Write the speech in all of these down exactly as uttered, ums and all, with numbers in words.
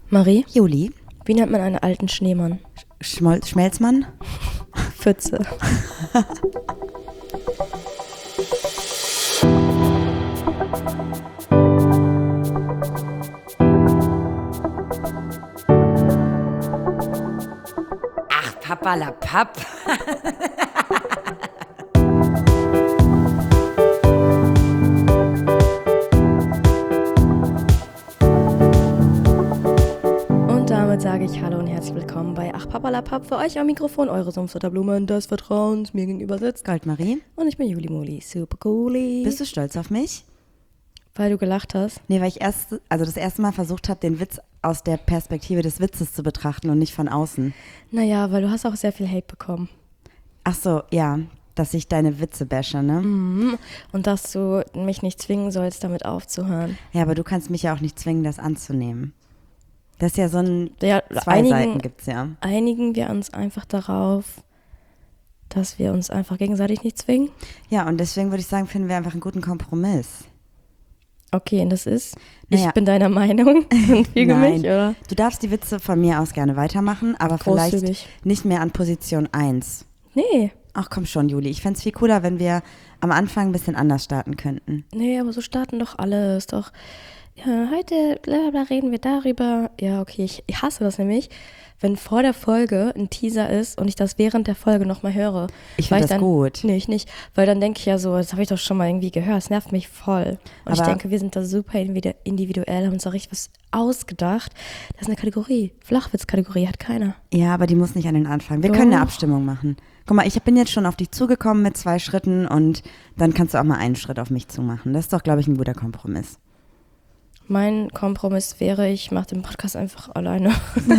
Marie, Juli. wie nennt man einen alten Schneemann? Schmol- Schmelzmann? Pfütze. Ach, Papperlapapp. Und damit sage ich Hallo und herzlich willkommen bei Ach Papperlapapp. Für euch am Mikrofon eure Sumpfdotterblumen des Vertrauens. Mir gegenüber sitzt Goldmarie. und ich bin Juli Moli. Super cooli. Bist du stolz auf mich? Weil du gelacht hast? Nee, weil ich erst, also das erste Mal versucht habe, den Witz aus der Perspektive des Witzes zu betrachten und nicht von außen. Naja, weil du hast auch sehr viel Hate bekommen. Ach so, ja, dass ich deine Witze bashe, ne? Mhm. Und dass du mich nicht zwingen sollst, damit aufzuhören. Ja, aber du kannst mich ja auch nicht zwingen, das anzunehmen. Das ist ja so ein, Ja, zwei einigen, Seiten gibt's ja. Einigen wir uns einfach darauf, dass wir uns einfach gegenseitig nicht zwingen? Ja, und deswegen würde ich sagen, finden wir einfach einen guten Kompromiss. Okay, und das ist, Naja. ich bin deiner Meinung und füge Nein. mich, oder? Du darfst die Witze von mir aus gerne weitermachen, aber vielleicht Großzügig. nicht mehr an Position eins. Nee, Ach komm schon, Juli. Ich fände es viel cooler, wenn wir am Anfang ein bisschen anders starten könnten. nee, aber so starten doch alle. Ist doch, ja, heute bla bla, reden wir darüber. Ja, okay, ich, ich hasse das nämlich, wenn vor der Folge ein Teaser ist und ich das während der Folge nochmal höre. Ich Weil finde das dann, gut. Nee, ich nicht. Weil dann denke ich ja so, das habe ich doch schon mal irgendwie gehört. Es nervt mich voll. Und ich Aber- denke, wir sind da super individu- individuell, haben uns da richtig was ausgedacht. Das ist eine Kategorie. Flachwitz-Kategorie hat keiner. Ja, aber die muss nicht an den Anfang. Wir Doch. können eine Abstimmung machen. Guck mal, ich bin jetzt schon auf dich zugekommen mit zwei Schritten und dann kannst du auch mal einen Schritt auf mich zumachen. Das ist doch, glaube ich, ein guter Kompromiss. Mein Kompromiss wäre, ich mache den Podcast einfach alleine.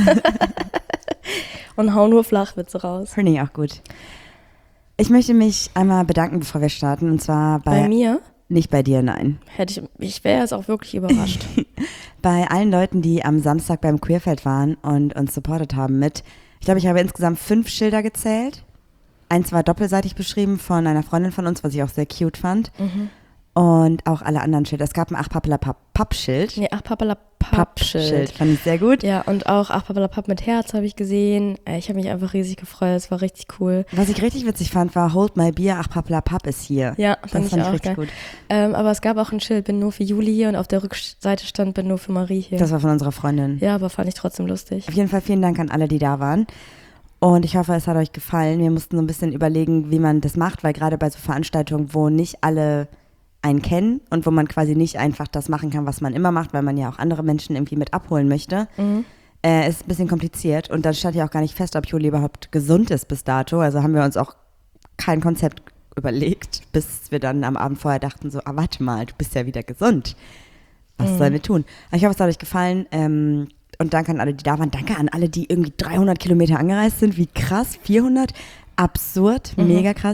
Und hau nur Flachwitze raus. Finde ich auch gut. Ich möchte mich einmal bedanken, bevor wir starten. Und zwar bei, Bei mir nicht bei dir, nein. hätte ich, ich wäre jetzt auch wirklich überrascht. Bei allen Leuten, die am Samstag beim Queerfeld waren und uns supportet haben mit, ich glaube, ich habe insgesamt fünf Schilder gezählt. Eins war doppelseitig beschrieben von einer Freundin von uns, was ich auch sehr cute fand. Mhm. Und auch alle anderen Schilder. Es gab ein Ach Pappelapapp Pappschild. Nee, ach Pappalapapp-Schild. Fand ich sehr gut. Ja, und auch ach Pappalapapp mit Herz habe ich gesehen. Äh, Ich habe mich einfach riesig gefreut, es war richtig cool. Was ich richtig witzig fand, war Hold my beer, Ach Pappelapapp ist hier. Ja, das fand ich fand ich auch richtig geil. gut. Ähm, aber es gab auch ein Schild, bin nur für Juli hier und auf der Rückseite stand, bin nur für Marie hier. Das war von unserer Freundin. Ja, aber fand ich trotzdem lustig. Auf jeden Fall vielen Dank an alle, die da waren. Und ich hoffe, es hat euch gefallen. Wir mussten so ein bisschen überlegen, wie man das macht, weil gerade bei so Veranstaltungen, wo nicht alle einen kennen und wo man quasi nicht einfach das machen kann, was man immer macht, weil man ja auch andere Menschen irgendwie mit abholen möchte, Mhm. äh, ist ein bisschen kompliziert. Und dann stand ja auch gar nicht fest, ob Juli überhaupt gesund ist bis dato. Also haben wir uns auch kein Konzept überlegt, bis wir dann am Abend vorher dachten so, ah, warte mal, du bist ja wieder gesund. Was Mhm. sollen wir tun? Aber ich hoffe, es hat euch gefallen. Ähm, und danke an alle, die da waren. Danke an alle, die irgendwie dreihundert Kilometer angereist sind. Wie krass, vierhundert. Absurd, Mhm. mega krass.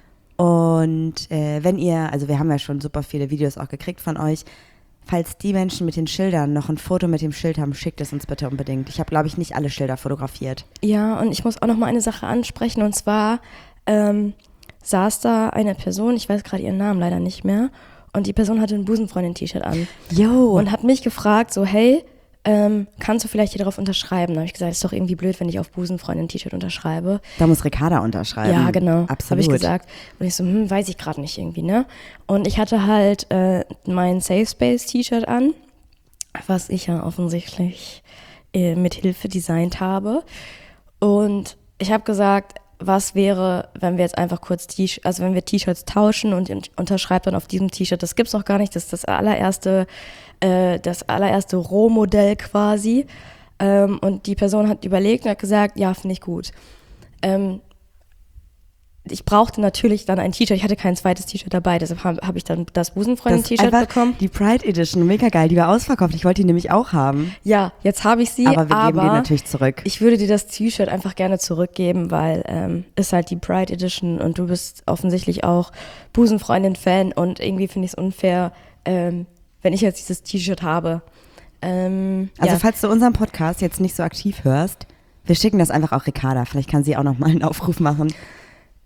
Und äh, wenn ihr, also wir haben ja schon super viele Videos auch gekriegt von euch, falls die Menschen mit den Schildern noch ein Foto mit dem Schild haben, schickt es uns bitte unbedingt. Ich habe, glaube ich, nicht alle Schilder fotografiert. Ja, und ich muss auch noch mal eine Sache ansprechen, und zwar ähm, saß da eine Person, ich weiß gerade ihren Namen leider nicht mehr, und die Person hatte ein Busenfreundin-T-Shirt an Jo, und hat mich gefragt, so, hey, ähm, kannst du vielleicht hier drauf unterschreiben? Da habe ich gesagt, ist doch irgendwie blöd, wenn ich auf Busenfreundin-T-Shirt unterschreibe. da muss Ricarda unterschreiben. Ja, genau, Absolut. habe ich gesagt. Und ich so, hm, weiß ich gerade nicht irgendwie, ne? Und ich hatte halt äh, mein Safe Space T-Shirt an, was ich ja offensichtlich äh, mit Hilfe designt habe. Und ich habe gesagt, was wäre, wenn wir jetzt einfach kurz T-Shirts, also wenn wir T-Shirts tauschen und in- unterschreibt dann auf diesem T-Shirt, das gibt's noch gar nicht, das ist das allererste, äh, das allererste Rohmodell quasi. Ähm, und die Person hat überlegt und hat gesagt, ja, finde ich gut. Ähm, ich brauchte natürlich dann ein T-Shirt, ich hatte kein zweites T-Shirt dabei, deshalb habe hab ich dann das Das ist Busenfreundin-T-Shirt einfach bekommen. Die Pride Edition, mega geil, die war ausverkauft. Ich wollte die nämlich auch haben. Ja, jetzt habe ich sie, Aber wir geben die aber natürlich zurück. ich würde dir das T-Shirt einfach gerne zurückgeben, weil ähm, ist halt die Pride Edition und du bist offensichtlich auch Busenfreundin-Fan und irgendwie finde ich es unfair, ähm, wenn ich jetzt dieses T-Shirt habe. Ähm, Also ja. falls du unseren Podcast jetzt nicht so aktiv hörst, wir schicken das einfach auch Ricarda. Vielleicht kann sie auch noch mal einen Aufruf machen.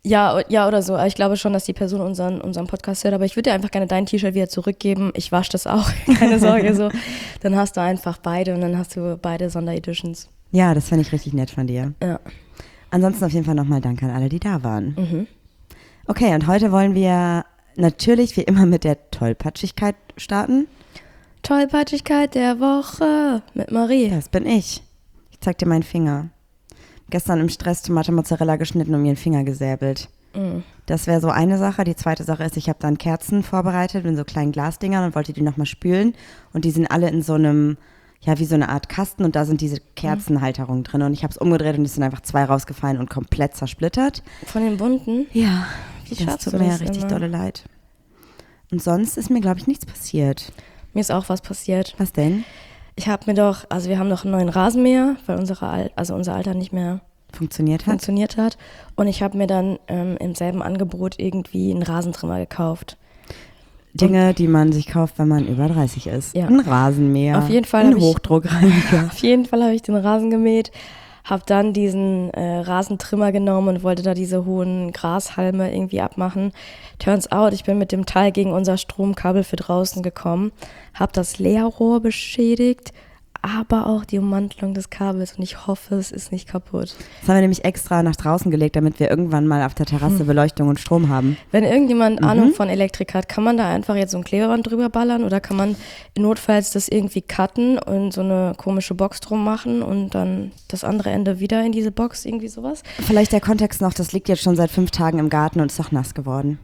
Ja, ja, oder so. Aber ich glaube schon, dass die Person unseren, unseren Podcast hört. Aber ich würde dir einfach gerne dein T-Shirt wieder zurückgeben. Ich wasche das auch, keine Sorge. so. Dann hast du einfach beide und dann hast du beide Sondereditions. Ja, das fand ich richtig nett von dir. Ja. Ansonsten auf jeden Fall nochmal Danke an alle, die da waren. Mhm. Okay, und heute wollen wir natürlich wie immer mit der Tollpatschigkeit starten. Tollpatschigkeit der Woche mit Marie. Das bin ich. Ich zeig dir meinen Finger. Gestern im Stress Tomate Mozzarella geschnitten und mir den Finger gesäbelt. Mm. Das wäre so eine Sache. Die zweite Sache ist, ich habe dann Kerzen vorbereitet in so kleinen Glasdingern und wollte die nochmal spülen. Und die sind alle in so einem, ja, wie so eine Art Kasten und da sind diese Kerzenhalterungen drin. Und ich habe es umgedreht und es sind einfach zwei rausgefallen und komplett zersplittert. Von den bunten? Ja, Wie das schaffst tut du mir das richtig immer? dolle leid. Und sonst ist mir, glaube ich, nichts passiert. Mir ist auch was passiert. Was denn? Ich habe mir doch, also wir haben doch einen neuen Rasenmäher, weil unsere Al- also unser Alter nicht mehr Funktioniert hat? funktioniert hat. Und ich habe mir dann ähm, im selben Angebot irgendwie einen Rasentrimmer gekauft. Dinge, die man sich kauft, wenn man über dreißig ist. Ja. Ein Rasenmäher. Auf jeden Fall Ein hab ich- Hochdruckreiniger. Auf jeden Fall habe ich den Rasen gemäht, habe dann diesen äh, Rasentrimmer genommen und wollte da diese hohen Grashalme irgendwie abmachen. Turns out, ich bin mit dem Teil gegen unser Stromkabel für draußen gekommen, habe das Leerrohr beschädigt, aber auch die Ummantelung des Kabels und ich hoffe, es ist nicht kaputt. Das haben wir nämlich extra nach draußen gelegt, damit wir irgendwann mal auf der Terrasse Beleuchtung und Strom haben. Wenn irgendjemand Ahnung von Elektrik hat, kann man da einfach jetzt so ein Klebeband drüber ballern oder kann man notfalls das irgendwie cutten und so eine komische Box drum machen und dann das andere Ende wieder in diese Box, irgendwie sowas? Vielleicht der Kontext noch, das liegt jetzt schon seit fünf Tagen im Garten und ist doch nass geworden.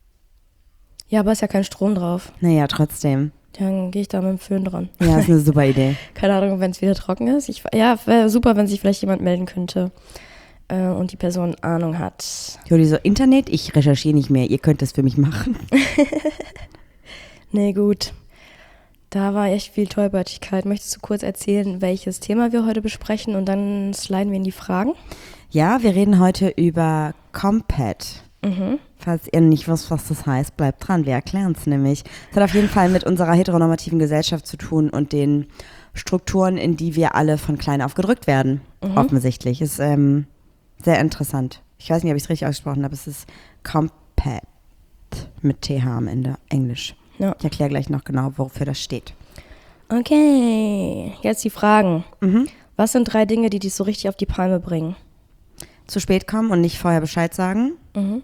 Ja, aber ist ja kein Strom drauf. Naja, trotzdem. Dann gehe ich da mit dem Föhn dran. Ja, ist eine super Idee. Keine Ahnung, wenn es wieder trocken ist. Ich, ja, wäre super, wenn sich vielleicht jemand melden könnte äh, und die Person Ahnung hat. Juli, so Internet, ich recherchiere nicht mehr, ihr könnt das für mich machen. Nee, gut. Da war echt viel Tollpatschigkeit. Möchtest du kurz erzählen, welches Thema wir heute besprechen und dann sliden wir in die Fragen? Ja, wir reden heute über Compat. Mhm. Falls ihr nicht wisst, was das heißt, bleibt dran, wir erklären es nämlich. Es hat auf jeden Fall mit unserer heteronormativen Gesellschaft zu tun und den Strukturen, in die wir alle von klein auf gedrückt werden, Mhm. offensichtlich. Ist ähm, sehr interessant. Ich weiß nicht, ob ich es richtig ausgesprochen habe, es ist Compat mit T H am Ende, Englisch. Ja. Ich erkläre gleich noch genau, wofür das steht. Okay, jetzt die Fragen. Mhm. Was sind drei Dinge, die dich so richtig auf die Palme bringen? Zu spät kommen und nicht vorher Bescheid sagen. Mhm.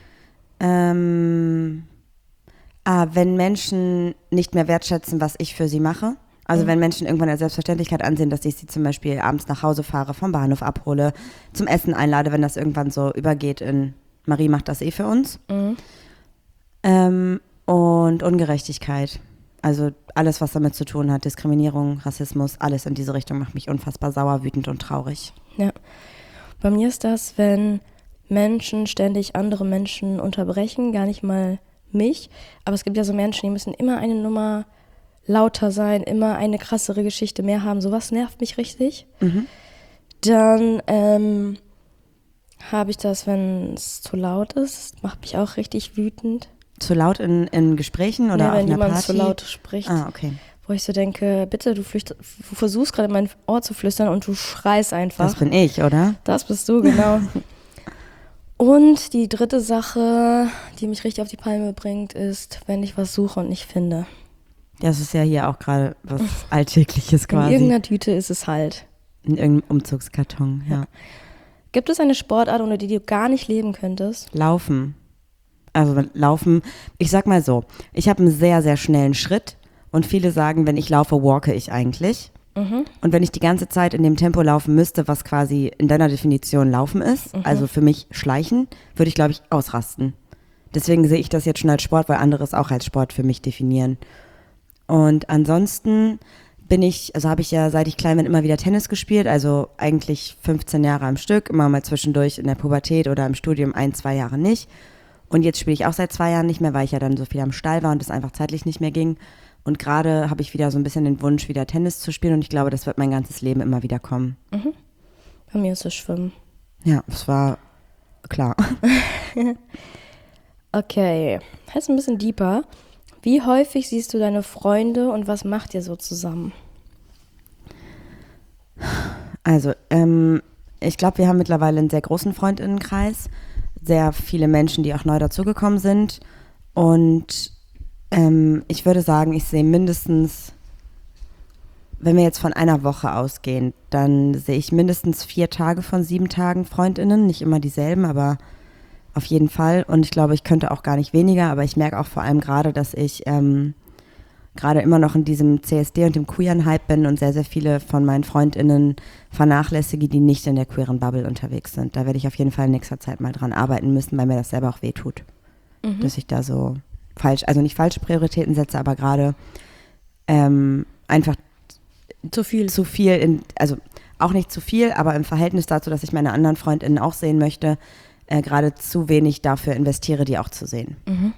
Ähm, ah, wenn Menschen nicht mehr wertschätzen, was ich für sie mache. Also Mhm. wenn Menschen irgendwann als Selbstverständlichkeit ansehen, dass ich sie zum Beispiel abends nach Hause fahre, vom Bahnhof abhole, zum Essen einlade, wenn das irgendwann so übergeht in Marie macht das eh für uns. Mhm. Ähm, und Ungerechtigkeit. Also alles, was damit zu tun hat, Diskriminierung, Rassismus, alles in diese Richtung macht mich unfassbar sauer, wütend und traurig. Ja. Bei mir ist das, wenn Menschen ständig andere Menschen unterbrechen, gar nicht mal mich. Aber es gibt ja so Menschen, die müssen immer eine Nummer lauter sein, immer eine krassere Geschichte mehr haben. Sowas nervt mich richtig. Mhm. Dann ähm, habe ich das, wenn es zu laut ist. Das macht mich auch richtig wütend. Zu laut in, in Gesprächen oder Ja, auf wenn einer jemand Party? zu laut spricht. Ah, okay. Wo ich so denke, bitte, du, flücht, du versuchst gerade in mein Ohr zu flüstern und du schreist einfach. Das bin ich, oder? Das bist du, genau. Und die dritte Sache, die mich richtig auf die Palme bringt, ist, wenn ich was suche und nicht finde. Das ist ja hier auch gerade was Alltägliches In quasi. irgendeiner Tüte ist es halt. In irgendeinem Umzugskarton, ja. Gibt es eine Sportart, ohne die du gar nicht leben könntest? Laufen. Also laufen, ich sag mal so, ich habe einen sehr, sehr schnellen Schritt und viele sagen, wenn ich laufe, walke ich eigentlich. Mhm. Und wenn ich die ganze Zeit in dem Tempo laufen müsste, was quasi in deiner Definition Laufen ist, Mhm. also für mich Schleichen, würde ich, glaube ich, ausrasten. Deswegen sehe ich das jetzt schon als Sport, weil andere es auch als Sport für mich definieren. Und ansonsten bin ich, also habe ich ja, seit ich klein bin, immer wieder Tennis gespielt, also eigentlich fünfzehn Jahre am Stück, immer mal zwischendurch in der Pubertät oder im Studium ein, zwei Jahre nicht. Und jetzt spiele ich auch seit zwei Jahren nicht mehr, weil ich ja dann so viel am Stall war und es einfach zeitlich nicht mehr ging. Und gerade habe ich wieder so ein bisschen den Wunsch, wieder Tennis zu spielen und ich glaube, das wird mein ganzes Leben immer wieder kommen. Mhm. Bei mir ist es Schwimmen. Ja, es war klar. Okay, jetzt ein bisschen deeper. Wie häufig siehst du deine Freunde und was macht ihr so zusammen? Also, ähm, ich glaube, wir haben mittlerweile einen sehr großen Freundinnenkreis. sehr viele Menschen, die auch neu dazugekommen sind. Und ähm, ich würde sagen, ich sehe mindestens, wenn wir jetzt von einer Woche ausgehen, dann sehe ich mindestens vier Tage von sieben Tagen FreundInnen. Nicht immer dieselben, aber auf jeden Fall. Und ich glaube, ich könnte auch gar nicht weniger, aber ich merke auch vor allem gerade, dass ich ähm, gerade immer noch in diesem C S D und dem queeren Hype bin und sehr, sehr viele von meinen FreundInnen vernachlässige, die nicht in der queeren Bubble unterwegs sind. Da werde ich auf jeden Fall in nächster Zeit mal dran arbeiten müssen, weil mir das selber auch wehtut. Mhm. Dass ich da so falsch, also nicht falsche Prioritäten setze, aber gerade ähm, einfach zu viel. Zu viel, in, also auch nicht zu viel, aber im Verhältnis dazu, dass ich meine anderen FreundInnen auch sehen möchte, äh, gerade zu wenig dafür investiere, die auch zu sehen. Mhm.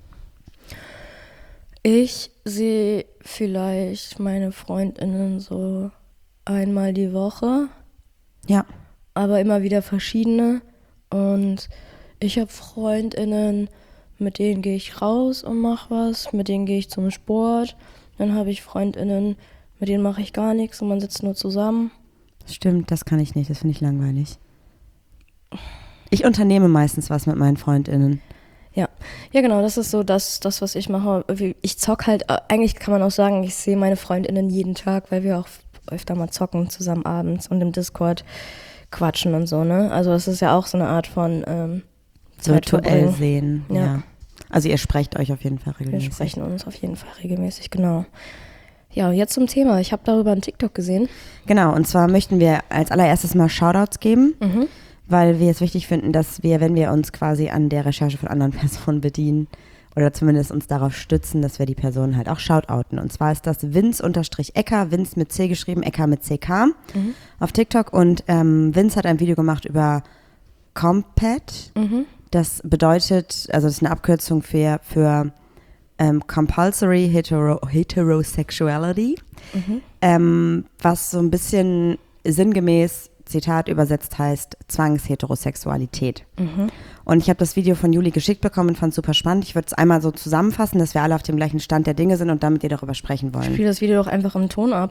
Ich sehe vielleicht meine FreundInnen so einmal die Woche. Ja. Aber immer wieder verschiedene. Und ich habe FreundInnen, mit denen gehe ich raus und mache was. Mit denen gehe ich zum Sport. Dann habe ich FreundInnen, mit denen mache ich gar nichts und man sitzt nur zusammen. Stimmt, das kann ich nicht. Das finde ich langweilig. Ich unternehme meistens was mit meinen FreundInnen. Ja, ja genau, das ist so das, das, was ich mache. Ich zock halt, eigentlich kann man auch sagen, ich sehe meine FreundInnen jeden Tag, weil wir auch öfter mal zocken zusammen abends und im Discord quatschen und so, ne? Also das ist ja auch so eine Art von ähm, virtuell sehen, ja. ja. Also ihr sprecht euch auf jeden Fall regelmäßig. Wir sprechen uns auf jeden Fall regelmäßig, genau. Ja, jetzt zum Thema. Ich habe darüber einen TikTok gesehen. Genau, und zwar möchten wir als allererstes mal Shoutouts geben. Mhm. Weil wir es wichtig finden, dass wir, wenn wir uns quasi an der Recherche von anderen Personen bedienen oder zumindest uns darauf stützen, dass wir die Personen halt auch shoutouten. Und zwar ist das Vince-Ecker, Vince mit C geschrieben, Ecker mit C K mhm. auf TikTok. Und ähm, Vince hat ein Video gemacht über Compat. Mhm. Das bedeutet, also das ist eine Abkürzung für, für ähm, Compulsory Hetero, Heterosexuality, mhm. ähm, was so ein bisschen sinngemäß Zitat übersetzt heißt Zwangsheterosexualität. Mhm. Und ich habe das Video von Juli geschickt bekommen und fand es super spannend. Ich würde es einmal so zusammenfassen, dass wir alle auf dem gleichen Stand der Dinge sind und damit ihr darüber sprechen wollen. Spiel das Video doch einfach im Ton ab.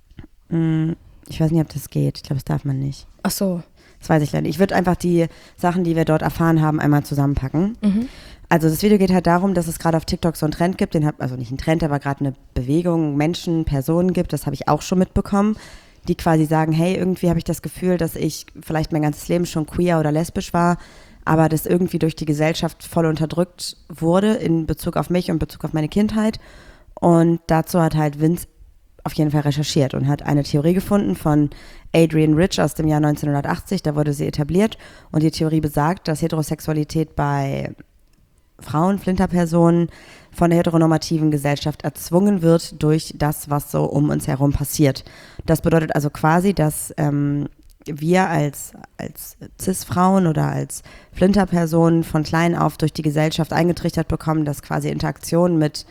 Mm, ich weiß nicht, ob das geht. Ich glaube, das darf man nicht. Ach so. Das weiß ich leider nicht. Ich würde einfach die Sachen, die wir dort erfahren haben, einmal zusammenpacken. Mhm. Also das Video geht halt darum, dass es gerade auf TikTok so einen Trend gibt, den hab, also nicht einen Trend, aber gerade eine Bewegung, Menschen, Personen gibt, das habe ich auch schon mitbekommen, die quasi sagen, hey, irgendwie habe ich das Gefühl, dass ich vielleicht mein ganzes Leben schon queer oder lesbisch war, aber das irgendwie durch die Gesellschaft voll unterdrückt wurde in Bezug auf mich und Bezug auf meine Kindheit. Und dazu hat halt Vince auf jeden Fall recherchiert und hat eine Theorie gefunden von Adrienne Rich aus dem Jahr neunzehnhundertachtzig, da wurde sie etabliert. Und die Theorie besagt, dass Heterosexualität bei Frauen, Flinterpersonen von der heteronormativen Gesellschaft erzwungen wird durch das, was so um uns herum passiert. Das bedeutet also quasi, dass ähm, wir als, als Cis-Frauen oder als Flinterpersonen von klein auf durch die Gesellschaft eingetrichtert bekommen, dass quasi Interaktionen mit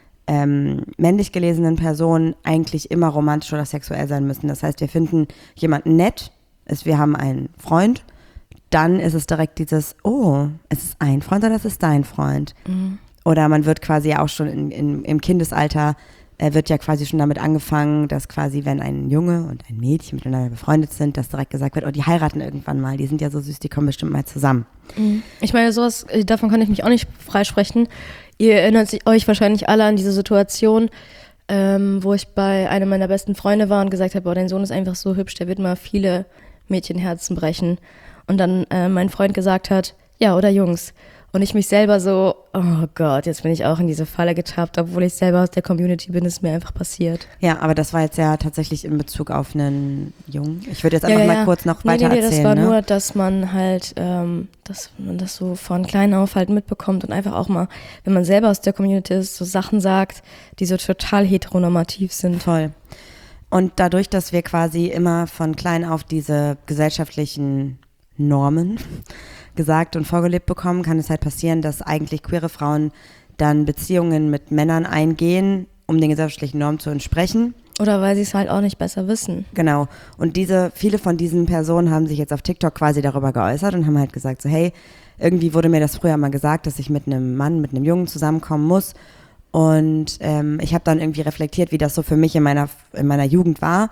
ähm, männlich gelesenen Personen eigentlich immer romantisch oder sexuell sein müssen. Das heißt, wir finden jemanden nett, ist, wir haben einen Freund, dann ist es direkt dieses, oh, es ist ein Freund oder es ist dein Freund. Mhm. Oder man wird quasi auch schon in, in, im Kindesalter, äh, wird ja quasi schon damit angefangen, dass quasi, wenn ein Junge und ein Mädchen miteinander befreundet sind, dass direkt gesagt wird, oh, die heiraten irgendwann mal, die sind ja so süß, die kommen bestimmt mal zusammen. Mhm. Ich meine, sowas, davon kann ich mich auch nicht freisprechen. Ihr erinnert euch wahrscheinlich alle an diese Situation, ähm, wo ich bei einem meiner besten Freunde war und gesagt habe, oh, dein Sohn ist einfach so hübsch, der wird mal viele Mädchenherzen brechen. Und dann äh, mein Freund gesagt hat, ja, oder Jungs. Und ich mich selber so, oh Gott, jetzt bin ich auch in diese Falle getappt, obwohl ich selber aus der Community bin, ist mir einfach passiert. Ja, aber das war jetzt ja tatsächlich in Bezug auf einen Jungen. Ich würde jetzt einfach ja, mal ja. kurz noch nee, weiter nee, nee, erzählen. Das war ne? nur, dass man halt, ähm, dass man das so von klein auf halt mitbekommt und einfach auch mal, wenn man selber aus der Community ist, so Sachen sagt, die so total heteronormativ sind. Voll. Und dadurch, dass wir quasi immer von klein auf diese gesellschaftlichen Normen gesagt und vorgelebt bekommen, kann es halt passieren, dass eigentlich queere Frauen dann Beziehungen mit Männern eingehen, um den gesellschaftlichen Normen zu entsprechen. Oder weil sie es halt auch nicht besser wissen. Genau. Und diese, viele von diesen Personen haben sich jetzt auf TikTok quasi darüber geäußert und haben halt gesagt so, hey, irgendwie wurde mir das früher mal gesagt, dass ich mit einem Mann, mit einem Jungen zusammenkommen muss. Und ähm, ich habe dann irgendwie reflektiert, wie das so für mich in meiner, in meiner Jugend war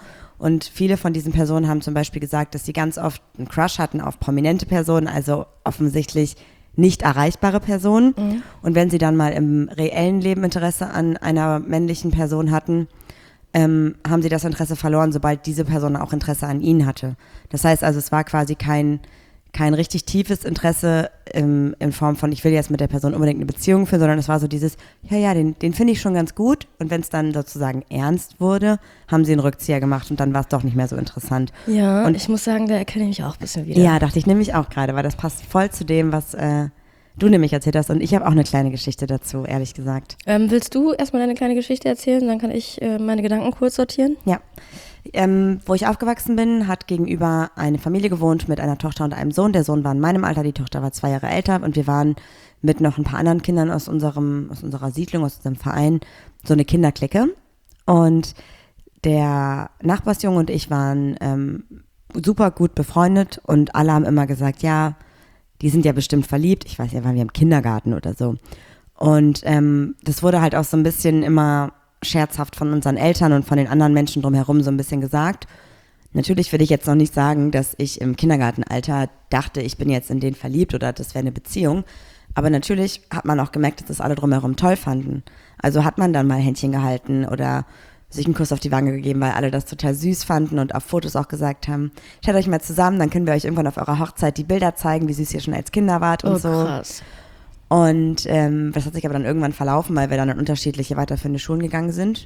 Und viele von diesen Personen haben zum Beispiel gesagt, dass sie ganz oft einen Crush hatten auf prominente Personen, also offensichtlich nicht erreichbare Personen. Mhm. Und wenn sie dann mal im reellen Leben Interesse an einer männlichen Person hatten, ähm, haben sie das Interesse verloren, sobald diese Person auch Interesse an ihnen hatte. Das heißt also, es war quasi kein, kein richtig tiefes Interesse im, in Form von, ich will jetzt mit der Person unbedingt eine Beziehung führen, sondern es war so dieses, ja, ja, den, den finde ich schon ganz gut. Und wenn es dann sozusagen ernst wurde, haben sie einen Rückzieher gemacht und dann war es doch nicht mehr so interessant. Ja, und ich muss sagen, da erkenne ich mich auch ein bisschen wieder. Ja, dachte ich nämlich auch gerade, weil das passt voll zu dem, was äh, du nämlich erzählt hast. Und ich habe auch eine kleine Geschichte dazu, ehrlich gesagt. Ähm, willst du erstmal deine kleine Geschichte erzählen? Dann kann ich äh, meine Gedanken kurz sortieren. Ja. Ähm, wo ich aufgewachsen bin, hat gegenüber eine Familie gewohnt mit einer Tochter und einem Sohn. Der Sohn war in meinem Alter, die Tochter war zwei Jahre älter und wir waren mit noch ein paar anderen Kindern aus unserem, aus unserer Siedlung, aus unserem Verein, so eine Kinderklicke. Und der Nachbarsjunge und ich waren ähm, super gut befreundet und alle haben immer gesagt, ja, die sind ja bestimmt verliebt. Ich weiß ja, waren wir im Kindergarten oder so. Und ähm, das wurde halt auch so ein bisschen immer scherzhaft von unseren Eltern und von den anderen Menschen drumherum so ein bisschen gesagt. Natürlich will ich jetzt noch nicht sagen, dass ich im Kindergartenalter dachte, ich bin jetzt in den verliebt oder das wäre eine Beziehung. Aber natürlich hat man auch gemerkt, dass das alle drumherum toll fanden. Also hat man dann mal Händchen gehalten oder sich einen Kuss auf die Wange gegeben, weil alle das total süß fanden und auf Fotos auch gesagt haben, stellt euch mal zusammen, dann können wir euch irgendwann auf eurer Hochzeit die Bilder zeigen, wie süß ihr schon als Kinder wart und oh, so. Krass. Und ähm, das hat sich aber dann irgendwann verlaufen, weil wir dann in unterschiedliche weiterführende Schulen gegangen sind.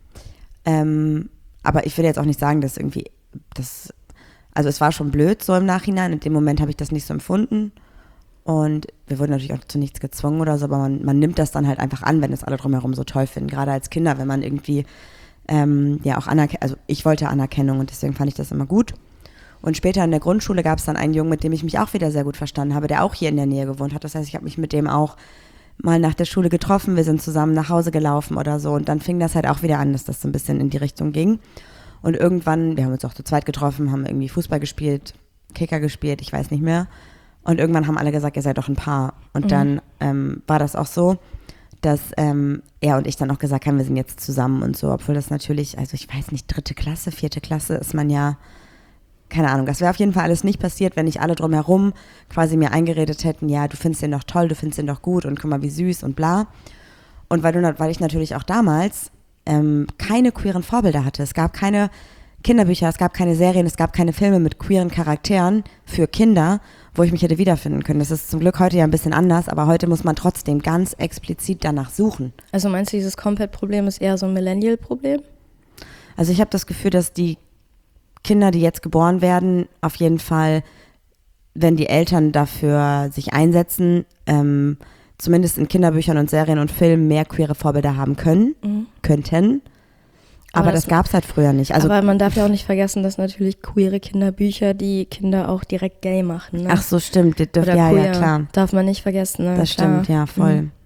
Ähm, aber ich will jetzt auch nicht sagen, dass irgendwie das, also es war schon blöd so im Nachhinein. In dem Moment habe ich das nicht so empfunden. Und wir wurden natürlich auch zu nichts gezwungen oder so, aber man, man nimmt das dann halt einfach an, wenn es alle drumherum so toll finden. Gerade als Kinder, wenn man irgendwie ähm, ja auch Anerkennung, also ich wollte Anerkennung und deswegen fand ich das immer gut. Und später in der Grundschule gab es dann einen Jungen, mit dem ich mich auch wieder sehr gut verstanden habe, der auch hier in der Nähe gewohnt hat. Das heißt, ich habe mich mit dem auch mal nach der Schule getroffen, wir sind zusammen nach Hause gelaufen oder so. Und dann fing das halt auch wieder an, dass das so ein bisschen in die Richtung ging. Und irgendwann, wir haben uns auch zu zweit getroffen, haben irgendwie Fußball gespielt, Kicker gespielt, ich weiß nicht mehr. Und irgendwann haben alle gesagt, ihr seid doch ein Paar. Und mhm. dann ähm, war das auch so, dass ähm, er und ich dann auch gesagt haben, wir sind jetzt zusammen und so. Obwohl das natürlich, also ich weiß nicht, dritte Klasse, vierte Klasse ist man ja, keine Ahnung, das wäre auf jeden Fall alles nicht passiert, wenn nicht alle drumherum quasi mir eingeredet hätten, ja, du findest den doch toll, du findest den doch gut und guck mal, wie süß und bla. Und weil, du, weil ich natürlich auch damals ähm, keine queeren Vorbilder hatte. Es gab keine Kinderbücher, es gab keine Serien, es gab keine Filme mit queeren Charakteren für Kinder, wo ich mich hätte wiederfinden können. Das ist zum Glück heute ja ein bisschen anders, aber heute muss man trotzdem ganz explizit danach suchen. Also meinst du, dieses Combat-Problem ist eher so ein Millennial-Problem? Also ich habe das Gefühl, dass die Kinder, die jetzt geboren werden, auf jeden Fall, wenn die Eltern dafür sich einsetzen, ähm, zumindest in Kinderbüchern und Serien und Filmen mehr queere Vorbilder haben können, mhm. könnten. Aber, aber das, das gab es halt früher nicht. Also, aber man darf ja auch nicht vergessen, dass natürlich queere Kinderbücher die Kinder auch direkt gay machen. Ne? Ach so, stimmt. Das, Oder ja, queer, ja, klar. Darf man nicht vergessen. Ne? Das klar. stimmt, ja, voll. Mhm.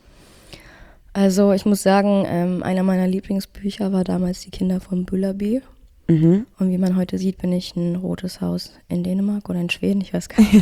Also ich muss sagen, ähm, einer meiner Lieblingsbücher war damals Die Kinder von Büllaby. Mhm. Und wie man heute sieht, bin ich ein rotes Haus in Dänemark oder in Schweden, ich weiß gar nicht.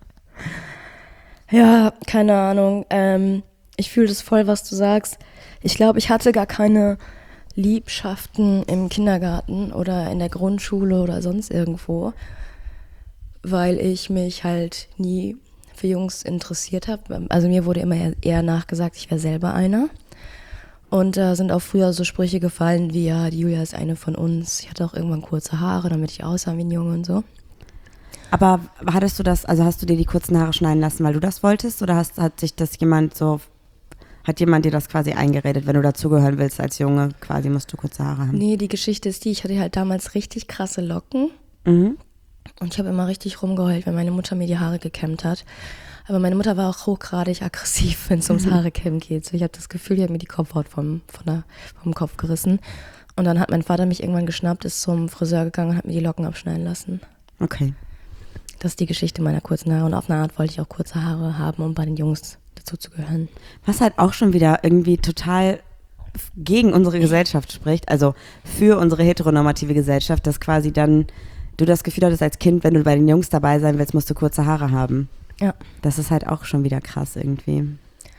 Ja, keine Ahnung. Ähm, ich fühle das voll, was du sagst. Ich glaube, ich hatte gar keine Liebschaften im Kindergarten oder in der Grundschule oder sonst irgendwo, weil ich mich halt nie für Jungs interessiert habe. Also mir wurde immer eher nachgesagt, ich wäre selber einer. Und da äh, sind auch früher so Sprüche gefallen wie, ja, die Julia ist eine von uns. Ich hatte auch irgendwann kurze Haare, damit ich aussah wie ein Junge und so. Aber hattest du das, also hast du dir die kurzen Haare schneiden lassen, weil du das wolltest? Oder hast, hat sich das jemand so, hat jemand dir das quasi eingeredet, wenn du dazugehören willst als Junge, quasi musst du kurze Haare haben? Nee, die Geschichte ist die, ich hatte halt damals richtig krasse Locken. Mhm. Und ich habe immer richtig rumgeheult, wenn meine Mutter mir die Haare gekämmt hat. Aber meine Mutter war auch hochgradig aggressiv, wenn es ums Haare kämmen geht. So, ich habe das Gefühl, die hat mir die Kopfhaut vom, von der, vom Kopf gerissen. Und dann hat mein Vater mich irgendwann geschnappt, ist zum Friseur gegangen und hat mir die Locken abschneiden lassen. Okay. Das ist die Geschichte meiner kurzen Haare. Und auf eine Art wollte ich auch kurze Haare haben, um bei den Jungs dazu zu gehören. Was halt auch schon wieder irgendwie total gegen unsere Gesellschaft spricht, also für unsere heteronormative Gesellschaft, dass quasi dann du das Gefühl hattest als Kind, wenn du bei den Jungs dabei sein willst, musst du kurze Haare haben. Ja. Das ist halt auch schon wieder krass irgendwie.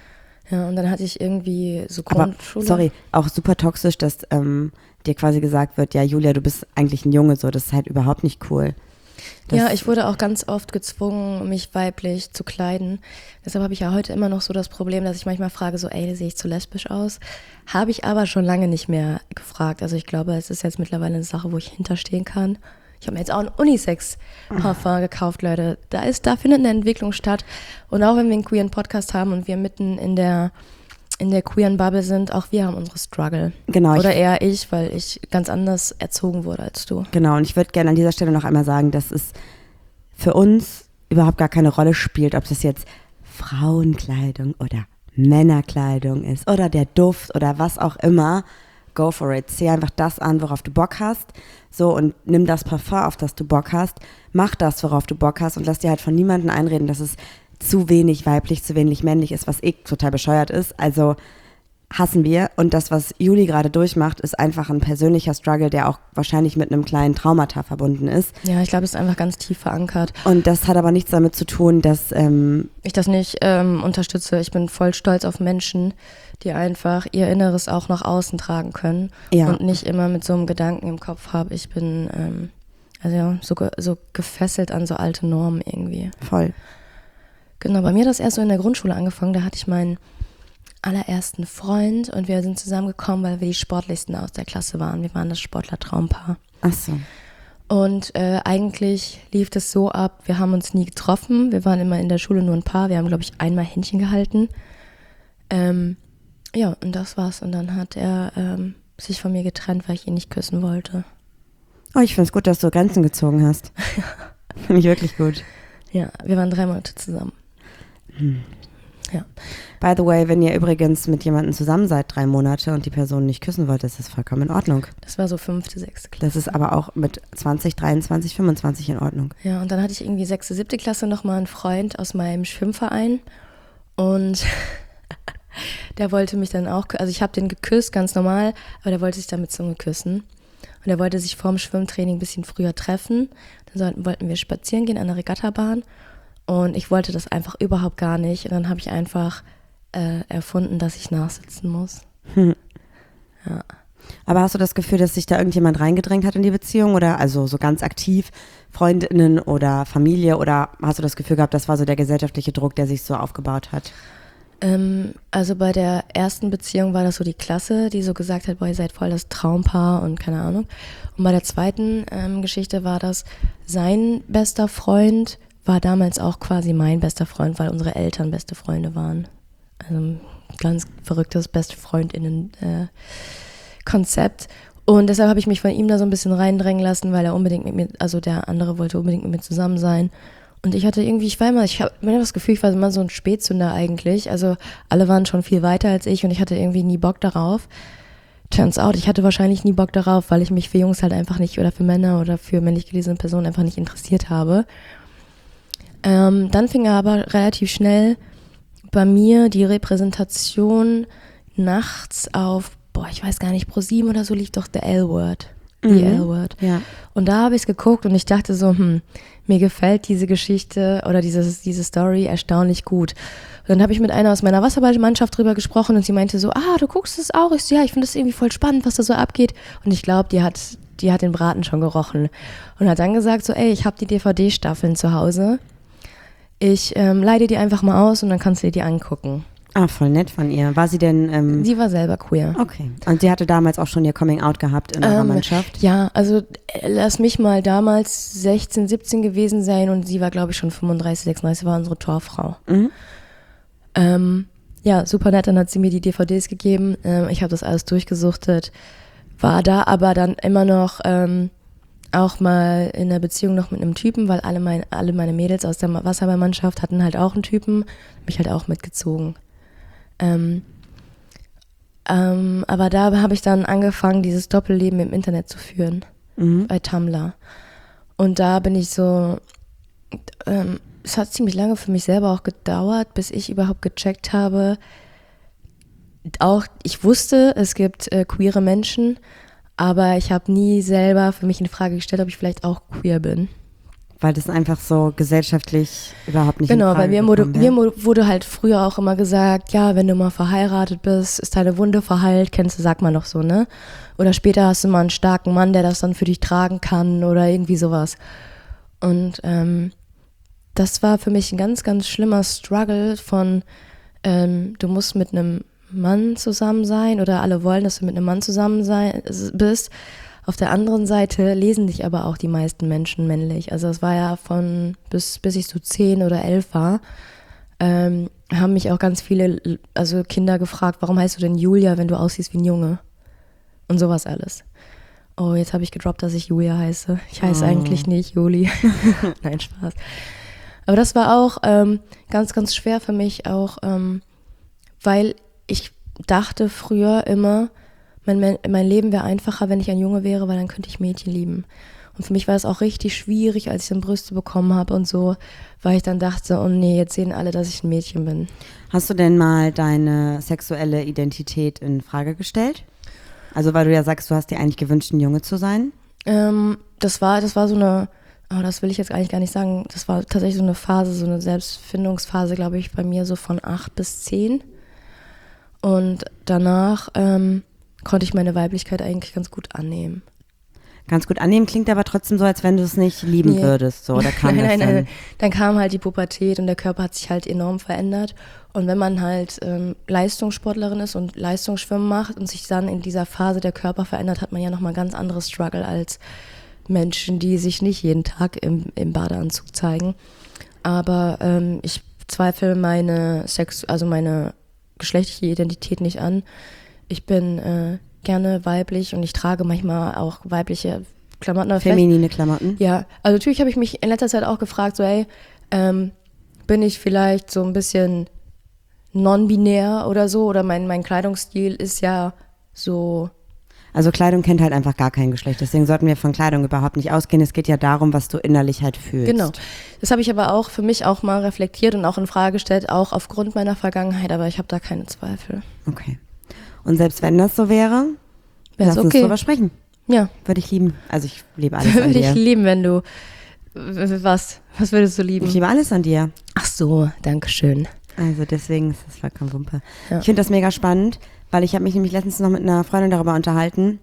Ja, und dann hatte ich irgendwie so Aber, Grundschule. sorry, auch super toxisch, dass ähm, dir quasi gesagt wird, ja, Julia, du bist eigentlich ein Junge, so, das ist halt überhaupt nicht cool. Das Ja, ich wurde auch ganz oft gezwungen, mich weiblich zu kleiden. Deshalb habe ich ja heute immer noch so das Problem, dass ich manchmal frage, so, ey, sehe ich zu lesbisch aus? Habe ich aber schon lange nicht mehr gefragt. Also ich glaube, es ist jetzt mittlerweile eine Sache, wo ich hinterstehen kann. Ich habe mir jetzt auch einen Unisex-Parfum gekauft, Leute. Da ist, da findet eine Entwicklung statt. Und auch wenn wir einen queeren Podcast haben und wir mitten in der in der queeren Bubble sind, auch wir haben unsere Struggle. Genau. Oder ich, eher ich, weil ich ganz anders erzogen wurde als du. Genau, und ich würde gerne an dieser Stelle noch einmal sagen, dass es für uns überhaupt gar keine Rolle spielt, ob das jetzt Frauenkleidung oder Männerkleidung ist oder der Duft oder was auch immer. Go for it. Zieh einfach das an, worauf du Bock hast. So, und nimm das Parfum, auf das du Bock hast. Mach das, worauf du Bock hast, und lass dir halt von niemandem einreden, dass es zu wenig weiblich, zu wenig männlich ist, was eh total bescheuert ist. Also hassen wir. Und das, was Juli gerade durchmacht, ist einfach ein persönlicher Struggle, der auch wahrscheinlich mit einem kleinen Traumata verbunden ist. Ja, ich glaube, es ist einfach ganz tief verankert. Und das hat aber nichts damit zu tun, dass ähm, ich das nicht ähm, unterstütze. Ich bin voll stolz auf Menschen, die einfach ihr Inneres auch nach außen tragen können. Ja. Und nicht immer mit so einem Gedanken im Kopf habe, ich bin ähm, also ja, so, ge- so gefesselt an so alte Normen irgendwie. Voll. Genau, bei mir hat das erst so in der Grundschule angefangen. Da hatte ich meinen allerersten Freund und wir sind zusammengekommen, weil wir die sportlichsten aus der Klasse waren. Wir waren das Sportler-Traumpaar. Ach so. Und äh, eigentlich lief das so ab, wir haben uns nie getroffen. Wir waren immer in der Schule nur ein Paar. Wir haben, glaube ich, einmal Händchen gehalten. Ähm, ja, und das war's. Und dann hat er ähm, sich von mir getrennt, weil ich ihn nicht küssen wollte. Oh, ich finde es gut, dass du Grenzen gezogen hast. Finde ich wirklich gut. Ja, wir waren drei Monate zusammen. Hm. Ja. By the way, wenn ihr übrigens mit jemandem zusammen seid, drei Monate, und die Person nicht küssen wollt, ist das vollkommen in Ordnung. Das war so fünfte, sechste Klasse. Das ist aber auch mit zwanzig, dreiundzwanzig, fünfundzwanzig in Ordnung. Ja, und dann hatte ich irgendwie sechste, siebte Klasse nochmal einen Freund aus meinem Schwimmverein und der wollte mich dann auch, also ich habe den geküsst, ganz normal, aber der wollte sich dann mit Zunge küssen. Und er wollte sich vorm Schwimmtraining ein bisschen früher treffen. Dann sollten, wollten wir spazieren gehen an der Regattabahn. Und ich wollte das einfach überhaupt gar nicht. Und dann habe ich einfach äh, erfunden, dass ich nachsitzen muss. Hm. Ja. Aber hast du das Gefühl, dass sich da irgendjemand reingedrängt hat in die Beziehung? Oder also so ganz aktiv Freundinnen oder Familie? Oder hast du das Gefühl gehabt, das war so der gesellschaftliche Druck, der sich so aufgebaut hat? Ähm, also bei der ersten Beziehung war das so die Klasse, die so gesagt hat, boah, ihr seid voll das Traumpaar und keine Ahnung. Und bei der zweiten ähm, Geschichte war das, sein bester Freund war damals auch quasi mein bester Freund, weil unsere Eltern beste Freunde waren. Also ein ganz verrücktes beste Freundinnen-Konzept. Und deshalb habe ich mich von ihm da so ein bisschen reindrängen lassen, weil er unbedingt mit mir, also der andere wollte unbedingt mit mir zusammen sein. Und ich hatte irgendwie, ich war immer, ich habe immer das Gefühl, ich war immer so ein Spätzünder eigentlich. Also alle waren schon viel weiter als ich und ich hatte irgendwie nie Bock darauf. Turns out, ich hatte wahrscheinlich nie Bock darauf, weil ich mich für Jungs halt einfach nicht oder für Männer oder für männlich gelesene Personen einfach nicht interessiert habe. Ähm, dann fing aber relativ schnell bei mir die Repräsentation nachts auf, boah, ich weiß gar nicht, Pro sieben oder so lief doch The L-Word. The Mhm. L-Word. Ja. Und da habe ich es geguckt und ich dachte so, hm, mir gefällt diese Geschichte oder dieses, diese Story erstaunlich gut. Und dann habe ich mit einer aus meiner Wasserballmannschaft drüber gesprochen und sie meinte so, ah, du guckst es auch? Ich so, ja, ich finde das irgendwie voll spannend, was da so abgeht. Und ich glaube, die hat, die hat den Braten schon gerochen. Und hat dann gesagt so, ey, ich habe die D V D-Staffeln zu Hause. Ich ähm, leih dir die einfach mal aus und dann kannst du dir die angucken. Ah, voll nett von ihr. War sie denn... Ähm, Sie war selber queer. okay. Und sie hatte damals auch schon ihr Coming-out gehabt in eurer Ähm, Mannschaft? Ja, also äh, lass mich mal damals sechzehn, siebzehn gewesen sein und sie war, glaube ich, schon fünfunddreißig, sechsunddreißig, war unsere Torfrau. Mhm. Ähm, ja, super nett, dann hat sie mir die D V Ds gegeben. Ähm, ich habe das alles durchgesuchtet, war da aber dann immer noch ähm, auch mal in der Beziehung noch mit einem Typen, weil alle, mein, alle meine Mädels aus der Wasserballmannschaft hatten halt auch einen Typen, mich halt auch mitgezogen. Ähm, ähm, aber da habe ich dann angefangen, dieses Doppelleben im Internet zu führen, Mhm. bei Tumblr. Und da bin ich so, ähm, es hat ziemlich lange für mich selber auch gedauert, bis ich überhaupt gecheckt habe, auch, ich wusste, es gibt äh, queere Menschen, aber ich habe nie selber für mich in Frage gestellt, ob ich vielleicht auch queer bin. Weil das einfach so gesellschaftlich überhaupt nicht Genau, in Frage weil mir wurde, gekommen wäre. mir wurde halt früher auch immer gesagt, ja, wenn du mal verheiratet bist, ist deine Wunde verheilt, kennst du, sagt man doch so, ne? Oder später hast du mal einen starken Mann, der das dann für dich tragen kann oder irgendwie sowas. Und ähm, das war für mich ein ganz, ganz schlimmer Struggle von, ähm, du musst mit einem Mann zusammen sein oder alle wollen, dass du mit einem Mann zusammen sein, bist. Auf der anderen Seite lesen dich aber auch die meisten Menschen männlich. Also es war ja von, bis, bis ich so zehn oder elf war, ähm, haben mich auch ganz viele, also Kinder gefragt, warum heißt du denn Julia, wenn du aussiehst wie ein Junge? Und sowas alles. Oh, jetzt habe ich gedroppt, dass ich Julia heiße. Ich heiße oh. eigentlich nicht Juli. Nein, Spaß. Aber das war auch ähm, ganz, ganz schwer für mich auch, ähm, weil ich dachte früher immer, Mein, mein Leben wäre einfacher, wenn ich ein Junge wäre, weil dann könnte ich Mädchen lieben. Und für mich war es auch richtig schwierig, als ich dann Brüste bekommen habe und so, weil ich dann dachte, oh nee, jetzt sehen alle, dass ich ein Mädchen bin. Hast du denn mal deine sexuelle Identität in Frage gestellt? Also weil du ja sagst, du hast dir eigentlich gewünscht, ein Junge zu sein? Ähm, das war, das war so eine, oh, das will ich jetzt eigentlich gar nicht sagen, das war tatsächlich so eine Phase, so eine Selbstfindungsphase, glaube ich, bei mir so von acht bis zehn. Und danach ähm, konnte ich meine Weiblichkeit eigentlich ganz gut annehmen. Ganz gut annehmen, klingt aber trotzdem so, als wenn du es nicht lieben nee. würdest. So, oder kam nein, das nein, dann? nein. Dann kam halt die Pubertät und der Körper hat sich halt enorm verändert. Und wenn man halt ähm, Leistungssportlerin ist und Leistungsschwimmen macht und sich dann in dieser Phase der Körper verändert, hat man ja nochmal ganz anderes Struggle als Menschen, die sich nicht jeden Tag im, im Badeanzug zeigen. Aber ähm, ich zweifle meine Sex, also meine geschlechtliche Identität nicht an. Ich bin äh, gerne weiblich und ich trage manchmal auch weibliche Klamotten. Feminine Klamotten? Ja, also natürlich habe ich mich in letzter Zeit auch gefragt, so ey, ähm, bin ich vielleicht so ein bisschen non-binär oder so, oder mein, mein Kleidungsstil ist ja so. Also Kleidung kennt halt einfach gar kein Geschlecht, deswegen sollten wir von Kleidung überhaupt nicht ausgehen. Es geht ja darum, was du innerlich halt fühlst. Genau, das habe ich aber auch für mich auch mal reflektiert und auch in Frage gestellt, auch aufgrund meiner Vergangenheit, aber ich habe da keine Zweifel. Okay. Und selbst wenn das so wäre, Wär's lass uns okay. drüber sprechen. Ja. Würde ich lieben. Also ich liebe alles an Würde dir. ich lieben, wenn du, was, was würdest du lieben? Ich liebe alles an dir. Ach so, danke schön. Also deswegen ist das vollkommen Wumpe. Ja. Ich finde das mega spannend, weil ich habe mich nämlich letztens noch mit einer Freundin darüber unterhalten,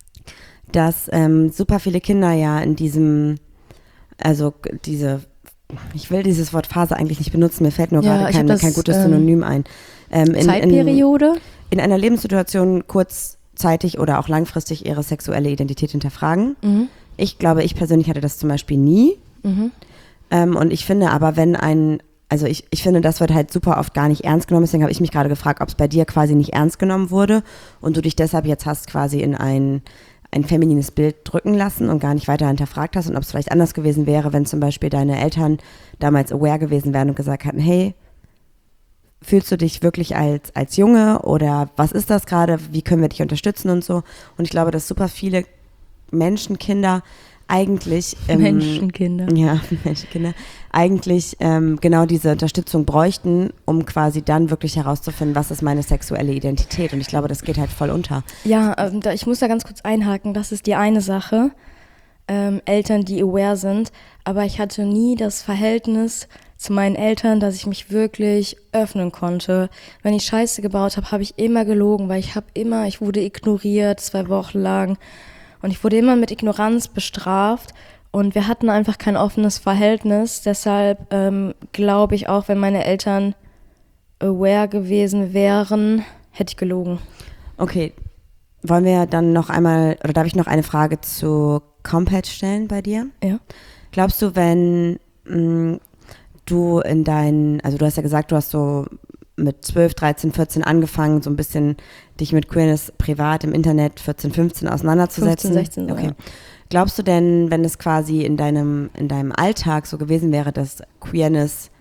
dass ähm, super viele Kinder ja in diesem, also diese, ich will dieses Wort Phase eigentlich nicht benutzen, mir fällt nur Ja, gerade kein, das, kein gutes ähm, Synonym ein. Ähm, in, Zeitperiode? In, in einer Lebenssituation kurzzeitig oder auch langfristig ihre sexuelle Identität hinterfragen. Mhm. Ich glaube, ich persönlich hatte das zum Beispiel nie. Mhm. Ähm, und ich finde aber, wenn ein, also ich, ich finde, das wird halt super oft gar nicht ernst genommen. Deswegen habe ich mich gerade gefragt, ob es bei dir quasi nicht ernst genommen wurde und du dich deshalb jetzt hast quasi in ein, ein feminines Bild drücken lassen und gar nicht weiter hinterfragt hast und ob es vielleicht anders gewesen wäre, wenn zum Beispiel deine Eltern damals aware gewesen wären und gesagt hatten, hey, fühlst du dich wirklich als, als Junge oder was ist das gerade, wie können wir dich unterstützen und so. Und ich glaube, dass super viele Menschenkinder eigentlich ähm, Menschenkinder. Ja, Menschenkinder eigentlich ähm, genau diese Unterstützung bräuchten, um quasi dann wirklich herauszufinden, was ist meine sexuelle Identität. Und ich glaube, das geht halt voll unter. Ja, ähm, da, ich muss da ganz kurz einhaken. Das ist die eine Sache. Ähm, Eltern, die aware sind. Aber ich hatte nie das Verhältnis zu meinen Eltern, dass ich mich wirklich öffnen konnte. Wenn ich Scheiße gebaut habe, habe ich immer gelogen, weil ich habe immer, ich wurde ignoriert, zwei Wochen lang. Und ich wurde immer mit Ignoranz bestraft und wir hatten einfach kein offenes Verhältnis. Deshalb ähm, glaube ich auch, wenn meine Eltern aware gewesen wären, hätte ich gelogen. Okay, wollen wir dann noch einmal, oder darf ich noch eine Frage zu Compet stellen bei dir? Ja. Glaubst du, wenn mh, du in deinen, also du hast ja gesagt, du hast so mit zwölf, dreizehn, vierzehn angefangen, so ein bisschen dich mit Queerness privat im Internet vierzehn, fünfzehn auseinanderzusetzen. fünfzehn, sechzehn, okay. Ja. Glaubst du denn, wenn es quasi in deinem, in deinem Alltag so gewesen wäre, dass Queerness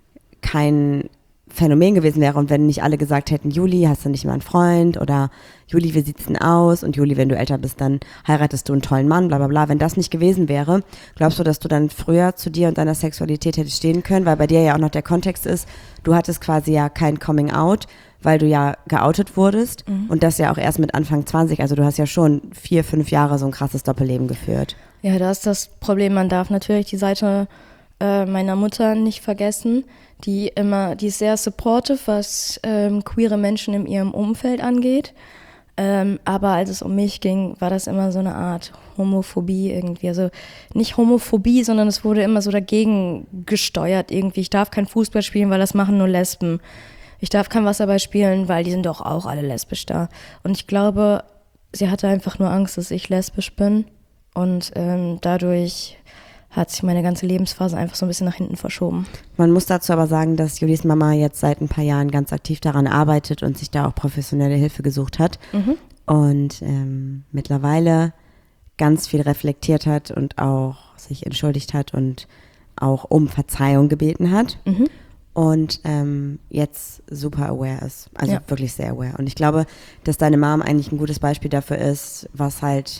kein Phänomen gewesen wäre und wenn nicht alle gesagt hätten, Juli, hast du nicht mal einen Freund oder Juli, wie sieht's denn aus und Juli, wenn du älter bist, dann heiratest du einen tollen Mann, bla bla bla. Wenn das nicht gewesen wäre, glaubst du, dass du dann früher zu dir und deiner Sexualität hättest stehen können, weil bei dir ja auch noch der Kontext ist, du hattest quasi ja kein Coming Out, weil du ja geoutet wurdest Mhm. und das ja auch erst mit Anfang zwanzig, also du hast ja schon vier, fünf Jahre so ein krasses Doppelleben geführt. Ja, da ist das Problem, man darf natürlich die Seite äh, meiner Mutter nicht vergessen, die immer, die ist sehr supportive, was ähm, queere Menschen in ihrem Umfeld angeht. Ähm, aber als es um mich ging, war das immer so eine Art Homophobie irgendwie. Also nicht Homophobie, sondern es wurde immer so dagegen gesteuert irgendwie. Ich darf kein Fußball spielen, weil das machen nur Lesben. Ich darf kein Wasserball spielen, weil die sind doch auch alle lesbisch da. Und ich glaube, sie hatte einfach nur Angst, dass ich lesbisch bin. Und ähm, dadurch hat sich meine ganze Lebensphase einfach so ein bisschen nach hinten verschoben. Man muss dazu aber sagen, dass Julis Mama jetzt seit ein paar Jahren ganz aktiv daran arbeitet und sich da auch professionelle Hilfe gesucht hat Mhm. und ähm, mittlerweile ganz viel reflektiert hat und auch sich entschuldigt hat und auch um Verzeihung gebeten hat Mhm. und ähm, jetzt super aware ist, also Ja. wirklich sehr aware. Und ich glaube, dass deine Mom eigentlich ein gutes Beispiel dafür ist, was halt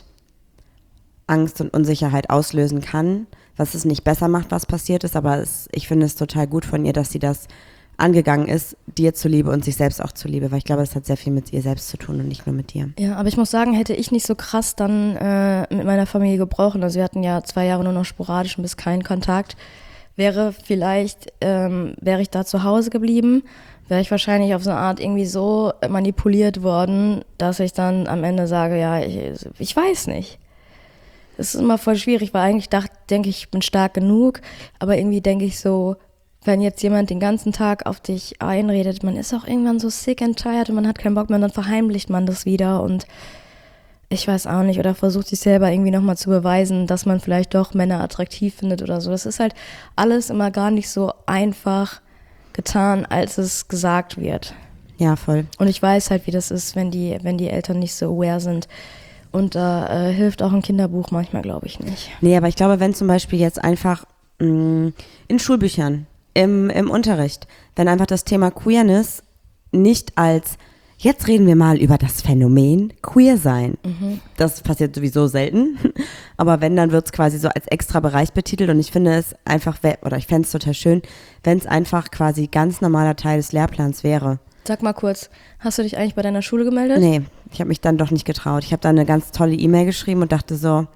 Angst und Unsicherheit auslösen kann, was es nicht besser macht, was passiert ist, aber es, ich finde es total gut von ihr, dass sie das angegangen ist, dir zuliebe und sich selbst auch zuliebe, weil ich glaube, das hat sehr viel mit ihr selbst zu tun und nicht nur mit dir. Ja, aber ich muss sagen, hätte ich nicht so krass dann äh, mit meiner Familie gebrochen, also wir hatten ja zwei Jahre nur noch sporadisch und bis keinen Kontakt, wäre vielleicht, ähm, wäre ich da zu Hause geblieben, wäre ich wahrscheinlich auf so eine Art irgendwie so manipuliert worden, dass ich dann am Ende sage, ja, ich, ich weiß nicht. Das ist immer voll schwierig, weil eigentlich dachte, denke ich, ich bin stark genug, aber irgendwie denke ich so, wenn jetzt jemand den ganzen Tag auf dich einredet, man ist auch irgendwann so sick and tired und man hat keinen Bock mehr und dann verheimlicht man das wieder und ich weiß auch nicht, oder versucht sich selber irgendwie nochmal zu beweisen, dass man vielleicht doch Männer attraktiv findet oder so. Das ist halt alles immer gar nicht so einfach getan, als es gesagt wird. Ja, voll. Und ich weiß halt, wie das ist, wenn die, wenn die Eltern nicht so aware sind. Und da äh, hilft auch ein Kinderbuch manchmal, glaube ich, nicht. Nee, aber ich glaube, wenn zum Beispiel jetzt einfach mh, in Schulbüchern, im, im Unterricht, wenn einfach das Thema Queerness nicht als, jetzt reden wir mal über das Phänomen Queer sein. Mhm. Das passiert sowieso selten, aber wenn, dann wird es quasi so als extra Bereich betitelt und ich finde es einfach, oder ich fände es total schön, wenn es einfach quasi ganz normaler Teil des Lehrplans wäre. Sag mal kurz, hast du dich eigentlich bei deiner Schule gemeldet? Nee, ich habe mich dann doch nicht getraut. Ich habe dann eine ganz tolle E-Mail geschrieben und dachte so,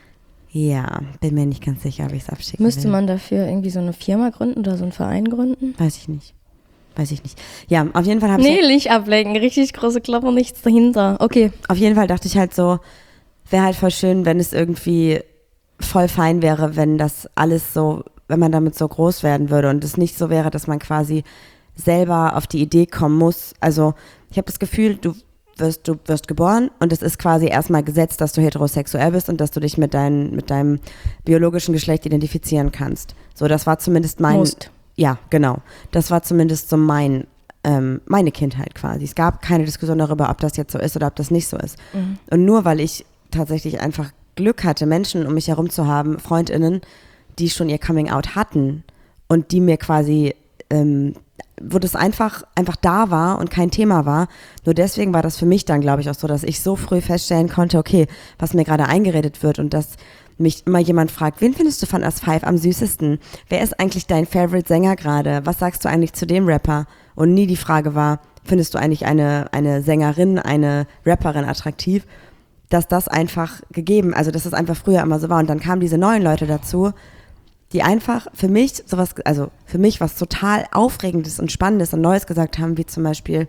ja, bin mir nicht ganz sicher, ob ich es abschicken Müsste will. man dafür irgendwie so eine Firma gründen oder so einen Verein gründen? Weiß ich nicht. Weiß ich nicht. Ja, auf jeden Fall habe Nee, ich... nicht ablenken, richtig große Klappe und nichts dahinter. Okay. Auf jeden Fall dachte ich halt so, wäre halt voll schön, wenn es irgendwie voll fein wäre, wenn das alles so, wenn man damit so groß werden würde und es nicht so wäre, dass man quasi selber auf die Idee kommen muss. Also ich habe das Gefühl, du wirst, du wirst geboren und es ist quasi erstmal gesetzt, dass du heterosexuell bist und dass du dich mit, dein, mit deinem biologischen Geschlecht identifizieren kannst. So, das war zumindest mein... Musst. Ja, genau. Das war zumindest so mein, ähm, meine Kindheit quasi. Es gab keine Diskussion darüber, ob das jetzt so ist oder ob das nicht so ist. Mhm. Und nur weil ich tatsächlich einfach Glück hatte, Menschen um mich herum zu haben, FreundInnen, die schon ihr Coming-out hatten und die mir quasi... Ähm, wo das einfach, einfach da war und kein Thema war. Nur deswegen war das für mich dann, glaube ich, auch so, dass ich so früh feststellen konnte, okay, was mir gerade eingeredet wird und dass mich immer jemand fragt, wen findest du von As Five am süßesten? Wer ist eigentlich dein Favorite-Sänger gerade? Was sagst du eigentlich zu dem Rapper? Und nie die Frage war, findest du eigentlich eine, eine Sängerin, eine Rapperin attraktiv? Dass das einfach gegeben, also dass das einfach früher immer so war. Und dann kamen diese neuen Leute dazu, die einfach für mich sowas, also für mich was total Aufregendes und Spannendes und Neues gesagt haben, wie zum Beispiel,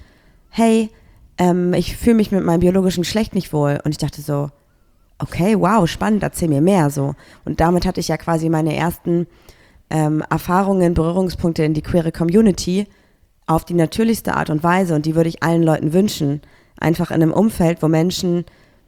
hey, ähm, ich fühle mich mit meinem biologischen Geschlecht nicht wohl. Und ich dachte so, okay, wow, spannend, erzähl mir mehr so. Und damit hatte ich ja quasi meine ersten ähm, Erfahrungen, Berührungspunkte in die queere Community auf die natürlichste Art und Weise. Und die würde ich allen Leuten wünschen. Einfach in einem Umfeld, wo Menschen...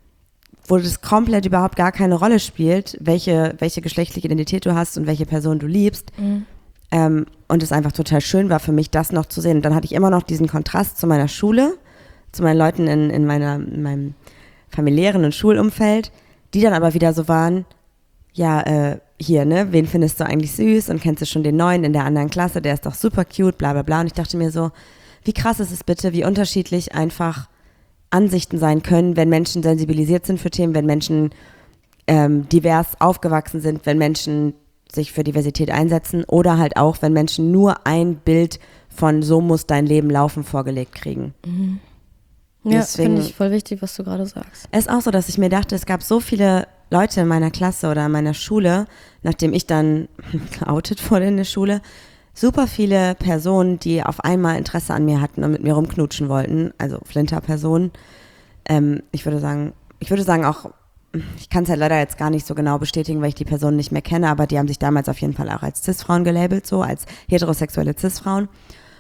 wo das komplett überhaupt gar keine Rolle spielt, welche, welche geschlechtliche Identität du hast und welche Person du liebst. Mhm. Ähm, und es einfach total schön war für mich, das noch zu sehen. Und dann hatte ich immer noch diesen Kontrast zu meiner Schule, zu meinen Leuten in, in, meiner, in meinem familiären und Schulumfeld, die dann aber wieder so waren, ja, äh, hier, ne, wen findest du eigentlich süß und kennst du schon den Neuen in der anderen Klasse, der ist doch super cute, bla bla bla. Und ich dachte mir so, wie krass ist es bitte, wie unterschiedlich einfach Ansichten sein können, wenn Menschen sensibilisiert sind für Themen, wenn Menschen ähm, divers aufgewachsen sind, wenn Menschen sich für Diversität einsetzen oder halt auch, wenn Menschen nur ein Bild von so muss dein Leben laufen vorgelegt kriegen. Mhm. Ja, finde ich voll wichtig, was du gerade sagst. Es ist auch so, dass ich mir dachte, es gab so viele Leute in meiner Klasse oder in meiner Schule, nachdem ich dann geoutet wurde in der Schule, super viele Personen, die auf einmal Interesse an mir hatten und mit mir rumknutschen wollten, also Flinter-Personen. Ähm, ich würde sagen, ich würde sagen auch, ich kann es halt leider jetzt gar nicht so genau bestätigen, weil ich die Personen nicht mehr kenne, aber die haben sich damals auf jeden Fall auch als Cis-Frauen gelabelt, so als heterosexuelle Cis-Frauen.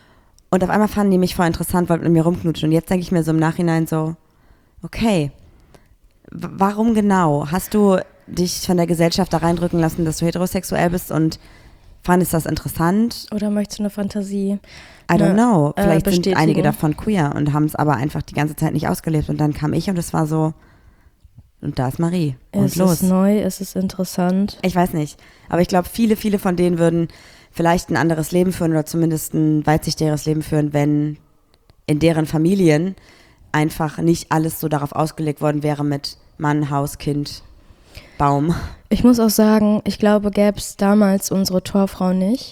Und auf einmal fanden die mich voll interessant, wollten mit mir rumknutschen. Und jetzt denke ich mir so im Nachhinein so, okay, w- warum genau? Hast du dich von der Gesellschaft da reindrücken lassen, dass du heterosexuell bist und fandest das interessant? Oder möchtest du eine Fantasie? I don't ne, know. Vielleicht äh, sind einige davon queer und haben es aber einfach die ganze Zeit nicht ausgelebt. Und dann kam ich und es war so, und da ist Marie. Und es los. ist neu, es ist interessant. Ich weiß nicht. Aber ich glaube, viele, viele von denen würden vielleicht ein anderes Leben führen oder zumindest ein weitsichtigeres Leben führen, wenn in deren Familien einfach nicht alles so darauf ausgelegt worden wäre mit Mann, Haus, Kind, Baum. Ich muss auch sagen, ich glaube, gäbe es damals unsere Torfrau nicht,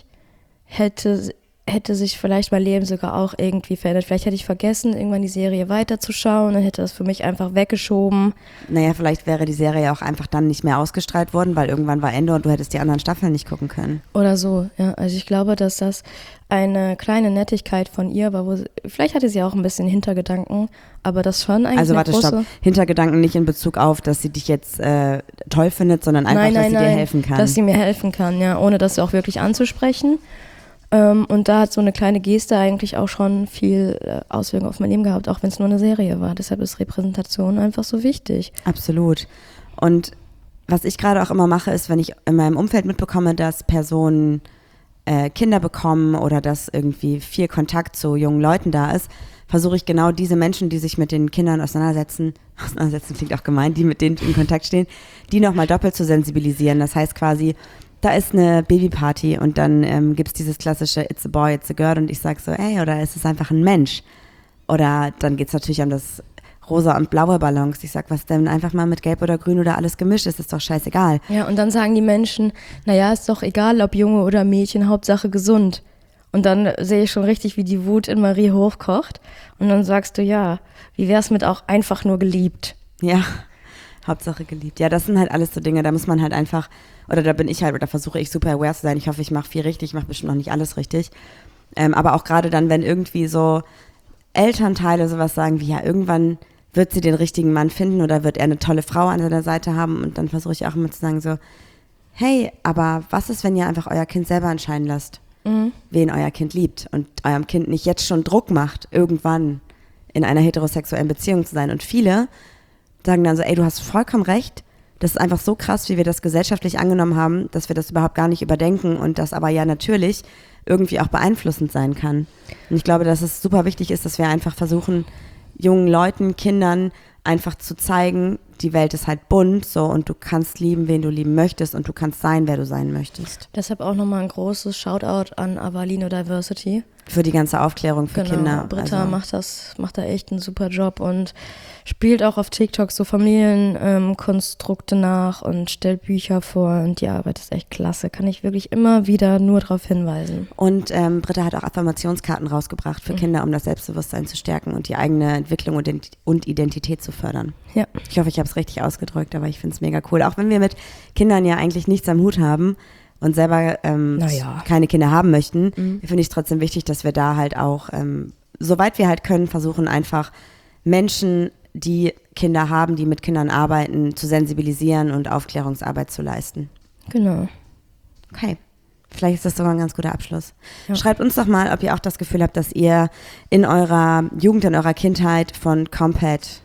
hätte, hätte sich vielleicht mein Leben sogar auch irgendwie verändert. Vielleicht hätte ich vergessen, irgendwann die Serie weiterzuschauen, dann hätte das für mich einfach weggeschoben. Naja, vielleicht wäre die Serie auch einfach dann nicht mehr ausgestrahlt worden, weil irgendwann war Ende und du hättest die anderen Staffeln nicht gucken können. Oder so, ja. Also ich glaube, dass das eine kleine Nettigkeit von ihr war, wo sie, vielleicht hatte sie auch ein bisschen Hintergedanken, aber das schon eigentlich Also eine warte, große... stopp. Hintergedanken nicht in Bezug auf, dass sie dich jetzt äh, toll findet, sondern einfach, nein, nein, dass sie nein, dir helfen kann. Dass sie mir helfen kann, ja, ohne das auch wirklich anzusprechen. Ähm, und da hat so eine kleine Geste eigentlich auch schon viel äh, Auswirkungen auf mein Leben gehabt, auch wenn es nur eine Serie war. Deshalb ist Repräsentation einfach so wichtig. Absolut. Und was ich gerade auch immer mache, ist, wenn ich in meinem Umfeld mitbekomme, dass Personen äh, Kinder bekommen oder dass irgendwie viel Kontakt zu jungen Leuten da ist, versuche ich genau diese Menschen, die sich mit den Kindern auseinandersetzen, auseinandersetzen klingt auch gemein, die mit denen in Kontakt stehen, die nochmal doppelt zu sensibilisieren. Das heißt quasi, da ist eine Babyparty und dann ähm, gibt es dieses klassische It's a boy, it's a girl und ich sage so, ey, oder ist es einfach ein Mensch? Oder dann geht es natürlich um das rosa und blaue Ballons. Ich sag, was denn einfach mal mit gelb oder grün oder alles gemischt ist, ist doch scheißegal. Ja, und dann sagen die Menschen, naja, ist doch egal, ob Junge oder Mädchen, Hauptsache gesund. Und dann sehe ich schon richtig, wie die Wut in Marie hochkocht. Und dann sagst du, ja, wie wär's mit auch einfach nur geliebt? Ja, Hauptsache geliebt. Ja, das sind halt alles so Dinge, da muss man halt einfach, oder da bin ich halt, oder versuche ich super aware zu sein. Ich hoffe, ich mache viel richtig, ich mache bestimmt noch nicht alles richtig. Ähm, aber auch gerade dann, wenn irgendwie so Elternteile sowas sagen wie, ja, irgendwann wird sie den richtigen Mann finden oder wird er eine tolle Frau an seiner Seite haben und dann versuche ich auch immer zu sagen so, hey, aber was ist, wenn ihr einfach euer Kind selber entscheiden lasst, mhm. wen euer Kind liebt und eurem Kind nicht jetzt schon Druck macht, irgendwann in einer heterosexuellen Beziehung zu sein. Und viele sagen dann so, ey, du hast vollkommen recht, das ist einfach so krass, wie wir das gesellschaftlich angenommen haben, dass wir das überhaupt gar nicht überdenken und das aber ja natürlich irgendwie auch beeinflussend sein kann. Und ich glaube, dass es super wichtig ist, dass wir einfach versuchen, jungen Leuten, Kindern einfach zu zeigen, die Welt ist halt bunt so und du kannst lieben, wen du lieben möchtest und du kannst sein, wer du sein möchtest. Deshalb auch nochmal ein großes Shoutout an Avalino Diversity. Für die ganze Aufklärung für genau, Kinder. Britta also. macht das, macht da echt einen super Job und spielt auch auf TikTok so Familienkonstrukte ähm, nach und stellt Bücher vor und die Arbeit ist echt klasse. Kann ich wirklich immer wieder nur darauf hinweisen. Und ähm, Britta hat auch Affirmationskarten rausgebracht für mhm. Kinder, um das Selbstbewusstsein zu stärken und die eigene Entwicklung und Identität zu fördern. Ja. Ich hoffe, ich habe es richtig ausgedrückt, aber ich finde es mega cool. Auch wenn wir mit Kindern ja eigentlich nichts am Hut haben und selber ähm, naja. keine Kinder haben möchten, mhm. finde ich es trotzdem wichtig, dass wir da halt auch, ähm, soweit wir halt können, versuchen einfach Menschen, die Kinder haben, die mit Kindern arbeiten, zu sensibilisieren und Aufklärungsarbeit zu leisten. Genau. Okay. Vielleicht ist das sogar ein ganz guter Abschluss. Ja. Schreibt uns doch mal, ob ihr auch das Gefühl habt, dass ihr in eurer Jugend, in eurer Kindheit von Compat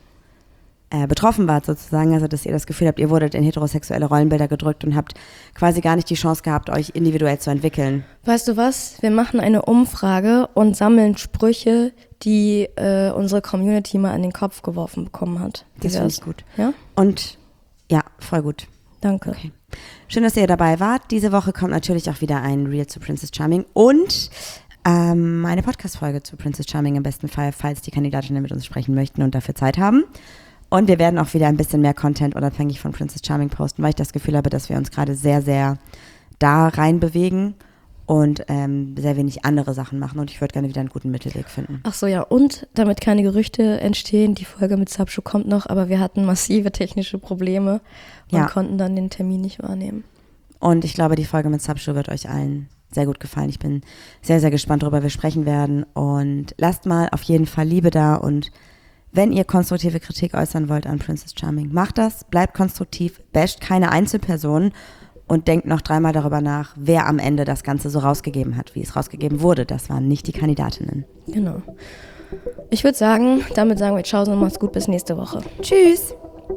äh, betroffen wart sozusagen. Also, dass ihr das Gefühl habt, ihr wurdet in heterosexuelle Rollenbilder gedrückt und habt quasi gar nicht die Chance gehabt, euch individuell zu entwickeln. Weißt du was? Wir machen eine Umfrage und sammeln Sprüche, die äh, unsere Community mal an den Kopf geworfen bekommen hat. Das finde ich gut. Ja? Und ja, voll gut. Danke. Okay. Schön, dass ihr dabei wart. Diese Woche kommt natürlich auch wieder ein Reel zu Princess Charming und ähm, eine Podcast-Folge zu Princess Charming im besten Fall, falls die Kandidatinnen mit uns sprechen möchten und dafür Zeit haben. Und wir werden auch wieder ein bisschen mehr Content unabhängig von Princess Charming posten, weil ich das Gefühl habe, dass wir uns gerade sehr, sehr da reinbewegen und ähm, sehr wenig andere Sachen machen. Und ich würde gerne wieder einen guten Mittelweg finden. Ach so, ja. Und damit keine Gerüchte entstehen, die Folge mit Subshow kommt noch, aber wir hatten massive technische Probleme und Ja. konnten dann den Termin nicht wahrnehmen. Und ich glaube, die Folge mit Subshow wird euch allen sehr gut gefallen. Ich bin sehr, sehr gespannt, worüber wir sprechen werden. Und lasst mal auf jeden Fall Liebe da. Und wenn ihr konstruktive Kritik äußern wollt an Princess Charming, macht das, bleibt konstruktiv, basht keine Einzelpersonen und denkt noch dreimal darüber nach, wer am Ende das Ganze so rausgegeben hat, wie es rausgegeben wurde. Das waren nicht die Kandidatinnen. Genau. Ich würde sagen, damit sagen wir Tschaußen und macht's gut, bis nächste Woche. Tschüss!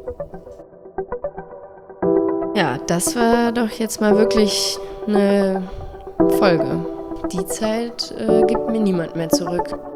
Ja, das war doch jetzt mal wirklich eine Folge. Die Zeit äh, gibt mir niemand mehr zurück.